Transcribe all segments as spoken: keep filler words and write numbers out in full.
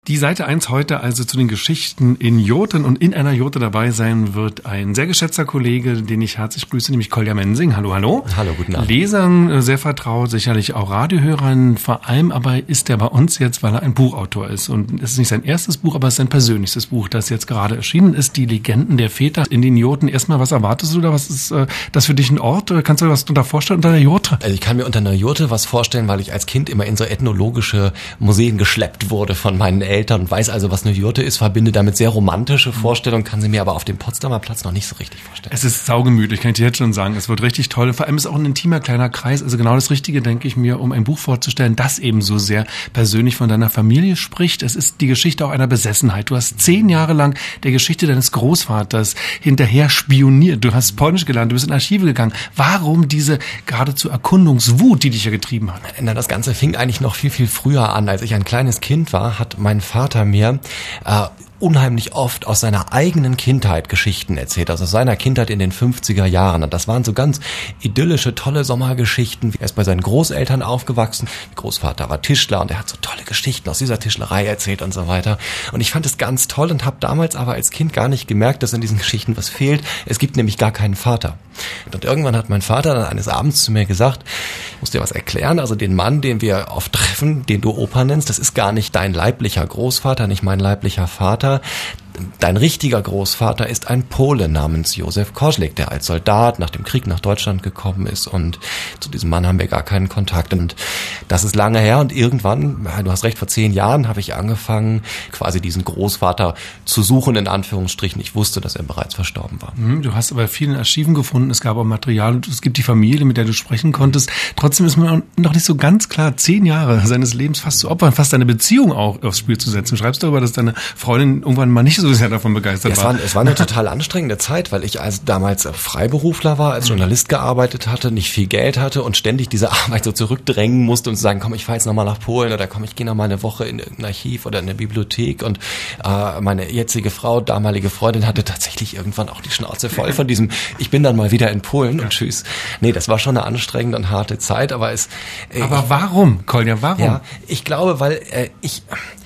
Die Seite eins heute also zu den Geschichten in Joten, und in einer Jote dabei sein wird ein sehr geschätzter Kollege, den ich herzlich grüße, nämlich Kolja Mensing. Hallo, hallo. Hallo, guten Abend. Lesern sehr vertraut, sicherlich auch Radiohörern. Vor allem aber ist er bei uns jetzt, weil er ein Buchautor ist. Und es ist nicht sein erstes Buch, aber es ist sein persönlichstes Buch, das jetzt gerade erschienen ist, Die Legenden der Väter in den Joten. Erstmal, was erwartest du da? Was ist äh, das für dich ein Ort? Kannst du dir was darunter vorstellen unter einer Jote? Also ich kann mir unter einer Jote was vorstellen, weil ich als Kind immer in so ethnologische Museen geschleppt wurde von meinen Eltern und weiß also, was eine Jote ist, verbinde damit sehr romantische Vorstellungen, kann sie mir aber auf dem Potsdamer Platz noch nicht so richtig vorstellen. Es ist saugemütlich, kann ich dir jetzt schon sagen. Es wird richtig toll. Vor allem ist es auch ein intimer kleiner Kreis. Also genau das Richtige, denke ich mir, um ein Buch vorzustellen, das eben so sehr persönlich von deiner Familie spricht. Es ist die Geschichte auch einer Besessenheit. Du hast zehn Jahre lang der Geschichte deines Großvaters hinterher spioniert. Du hast Polnisch gelernt, du bist in Archive gegangen. Warum diese geradezu Erkundungswut, die dich ja getrieben hat? Na, das Ganze fing eigentlich noch viel, viel früher an. Als ich ein kleines Kind war, hat mein Vater mir äh, unheimlich oft aus seiner eigenen Kindheit Geschichten erzählt, also aus seiner Kindheit in den fünfziger Jahren. Und das waren so ganz idyllische, tolle Sommergeschichten. Er ist bei seinen Großeltern aufgewachsen. Der Großvater war Tischler und er hat so tolle Geschichten aus dieser Tischlerei erzählt und so weiter. Und ich fand es ganz toll und habe damals aber als Kind gar nicht gemerkt, dass in diesen Geschichten was fehlt. Es gibt nämlich gar keinen Vater. Und irgendwann hat mein Vater dann eines Abends zu mir gesagt, ich muss dir was erklären, also den Mann, den wir oft treffen, den du Opa nennst, das ist gar nicht dein leiblicher Großvater, nicht mein leiblicher Vater. Dein richtiger Großvater ist ein Pole namens Józef Koźlik, der als Soldat nach dem Krieg nach Deutschland gekommen ist, und zu diesem Mann haben wir gar keinen Kontakt. Und das ist lange her, und irgendwann, du hast recht, vor zehn Jahren habe ich angefangen, quasi diesen Großvater zu suchen, in Anführungsstrichen. Ich wusste, dass er bereits verstorben war. Du hast aber vielen Archiven gefunden, es gab auch Material, und es gibt die Familie, mit der du sprechen konntest. Trotzdem ist mir noch nicht so ganz klar, zehn Jahre seines Lebens fast zu opfern, fast deine Beziehung auch aufs Spiel zu setzen. Du schreibst darüber, dass deine Freundin irgendwann mal nicht so sehr davon begeistert ja, es war. Es war eine total anstrengende Zeit, weil ich als damals Freiberufler war, als Journalist gearbeitet hatte, nicht viel Geld hatte und ständig diese Arbeit so zurückdrängen musste und zu sagen, komm, ich fahre jetzt nochmal nach Polen, oder komm, ich gehe nochmal eine Woche in irgendein Archiv oder in eine Bibliothek. Und äh, meine jetzige Frau, damalige Freundin, hatte tatsächlich irgendwann auch die Schnauze voll von diesem, ich bin dann mal wieder in Polen und tschüss. Nee, das war schon eine anstrengende und harte Zeit, aber es... Äh, aber warum, Kolja, warum? Ja, ich glaube, weil äh, ich...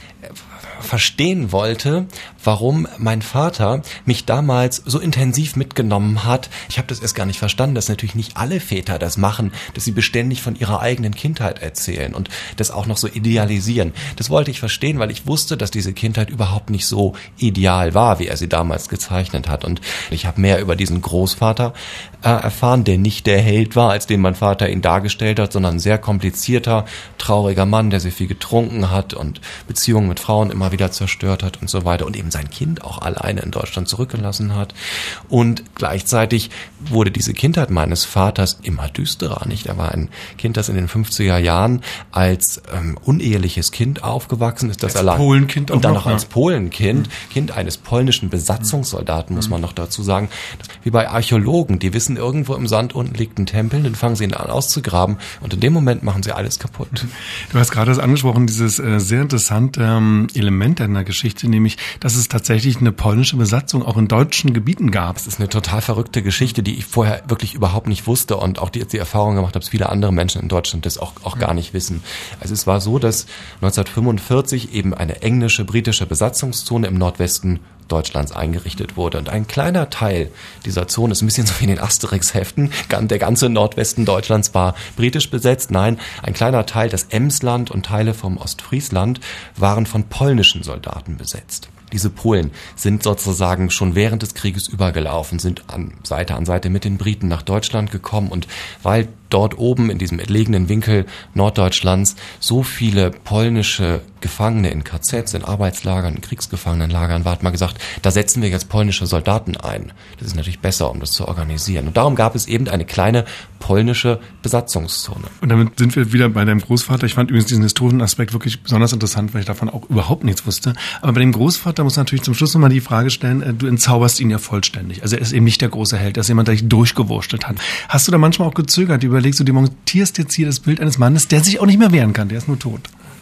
verstehen wollte, warum mein Vater mich damals so intensiv mitgenommen hat. Ich habe das erst gar nicht verstanden, dass natürlich nicht alle Väter das machen, dass sie beständig von ihrer eigenen Kindheit erzählen und das auch noch so idealisieren. Das wollte ich verstehen, weil ich wusste, dass diese Kindheit überhaupt nicht so ideal war, wie er sie damals gezeichnet hat. Und ich habe mehr über diesen Großvater äh, erfahren, der nicht der Held war, als den mein Vater ihn dargestellt hat, sondern ein sehr komplizierter, trauriger Mann, der sehr viel getrunken hat und Beziehungen mit Frauen immer wieder zerstört hat und so weiter und eben sein Kind auch alleine in Deutschland zurückgelassen hat. Und gleichzeitig wurde diese Kindheit meines Vaters immer düsterer, nicht? Er war ein Kind, das in den fünfziger Jahren als ähm, uneheliches Kind aufgewachsen ist, das als allein Polenkind auch und dann noch, noch als ja. Polenkind, Kind eines polnischen Besatzungssoldaten, muss man noch dazu sagen. Wie bei Archäologen, die wissen, irgendwo im Sand unten liegt ein Tempel, dann fangen sie ihn an auszugraben und in dem Moment machen sie alles kaputt. Du hast gerade das angesprochen, dieses äh, sehr interessante ähm, Element deiner Geschichte, nämlich, dass es tatsächlich eine polnische Besatzung auch in deutschen Gebieten gab. Das ist eine total verrückte Geschichte, die ich vorher wirklich überhaupt nicht wusste und auch die, die Erfahrung gemacht habe, dass viele andere Menschen in Deutschland das auch, auch gar nicht wissen. Also es war so, dass neunzehnhundertfünfundvierzig eben eine englische, britische Besatzungszone im Nordwesten Deutschlands eingerichtet wurde. Und ein kleiner Teil dieser Zone ist ein bisschen so wie in den Asterix-Heften. Der ganze Nordwesten Deutschlands war britisch besetzt. Nein, ein kleiner Teil, das Emsland und Teile vom Ostfriesland, waren von polnischen Soldaten besetzt. Diese Polen sind sozusagen schon während des Krieges übergelaufen, sind an Seite an Seite mit den Briten nach Deutschland gekommen, und weil dort oben in diesem entlegenen Winkel Norddeutschlands so viele polnische Gefangene in K Zs, in Arbeitslagern, in Kriegsgefangenenlagern war, hat man gesagt, da setzen wir jetzt polnische Soldaten ein. Das ist natürlich besser, um das zu organisieren. Und darum gab es eben eine kleine polnische Besatzungszone. Und damit sind wir wieder bei deinem Großvater. Ich fand übrigens diesen historischen Aspekt wirklich besonders interessant, weil ich davon auch überhaupt nichts wusste. Aber bei dem Großvater muss natürlich zum Schluss nochmal die Frage stellen, du entzauberst ihn ja vollständig. Also er ist eben nicht der große Held, er ist jemand, der dich durchgewurstelt hat. Hast du da manchmal auch gezögert, überlegst du, demontierst jetzt hier das Bild eines Mannes, der sich auch nicht mehr wehren kann, der ist nur tot?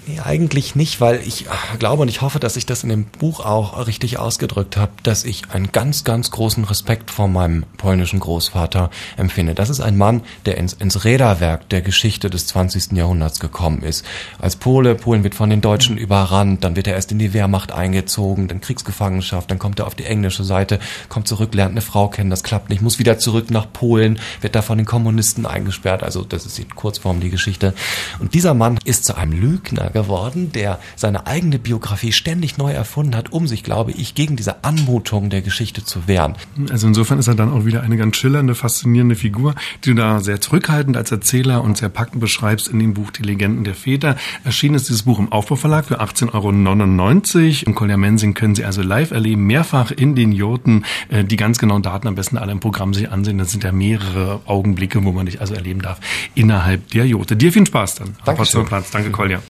Nee, eigentlich nicht, weil ich glaube und ich hoffe, dass ich das in dem Buch auch richtig ausgedrückt habe, dass ich einen ganz, ganz großen Respekt vor meinem polnischen Großvater empfinde. Das ist ein Mann, der ins, ins Räderwerk der Geschichte des zwanzigsten Jahrhunderts gekommen ist. Als Pole, Polen wird von den Deutschen überrannt, dann wird er erst in die Wehrmacht eingezogen, dann Kriegsgefangenschaft, dann kommt er auf die englische Seite, kommt zurück, lernt eine Frau kennen, das klappt nicht, muss wieder zurück nach Polen, wird da von den Kommunisten eingesperrt, also das ist in Kurzform die Geschichte. Und dieser Mann ist zu einem Lügner geworden, der seine eigene Biografie ständig neu erfunden hat, um sich, glaube ich, gegen diese Anmutung der Geschichte zu wehren. Also insofern ist er dann auch wieder eine ganz schillernde, faszinierende Figur, die du da sehr zurückhaltend als Erzähler und sehr packend beschreibst in dem Buch Die Legenden der Väter. Erschienen ist dieses Buch im Aufbauverlag für achtzehn Euro neunundneunzig. Im Kolja Mensing können Sie also live erleben, mehrfach in den Jurten. Die ganz genauen Daten am besten alle im Programm sich ansehen. Das sind ja mehrere Augenblicke, wo man dich also erleben darf innerhalb der Jurte. Dir viel Spaß dann. Dankeschön. Platz. Danke, Kolja.